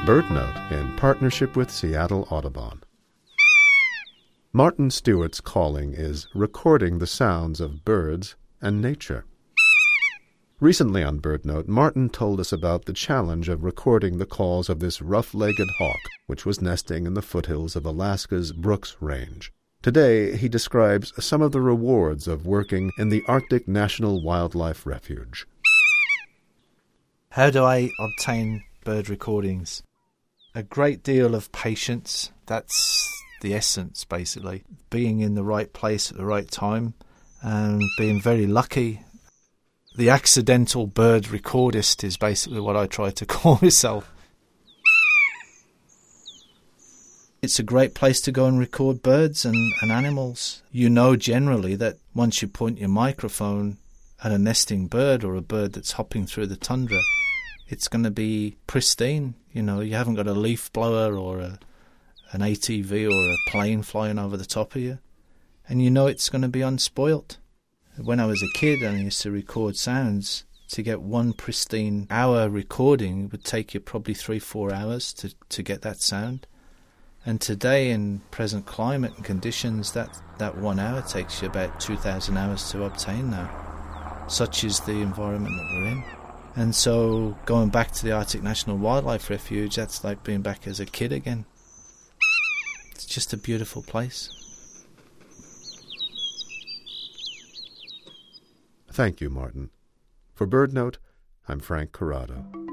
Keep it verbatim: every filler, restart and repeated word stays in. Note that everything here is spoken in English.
BirdNote in partnership with Seattle Audubon. Martin Stewart's calling is recording the sounds of birds and nature. Recently on BirdNote, Martin told us about the challenge of recording the calls of this rough-legged hawk, which was nesting in the foothills of Alaska's Brooks Range. Today, he describes some of the rewards of working in the Arctic National Wildlife Refuge. How do I obtain bird recordings? A great deal of patience. That's the essence, basically. Being in the right place at the right time and being very lucky. The accidental bird recordist is basically what I try to call myself. It's a great place to go and record birds and, and animals. You know generally that once you point your microphone at a nesting bird or a bird that's hopping through the tundra, it's going to be pristine. You know, you haven't got a leaf blower or a, an A T V or a plane flying over the top of you. And you know it's going to be unspoilt. When I was a kid and I used to record sounds, to get one pristine hour recording would take you probably three, four hours to, to get that sound. And today, in present climate and conditions, that, that one hour takes you about two thousand hours to obtain now. Such is the environment that we're in. And so, going back to the Arctic National Wildlife Refuge, that's like being back as a kid again. It's just a beautiful place. Thank you, Martin. For BirdNote, I'm Frank Corrado.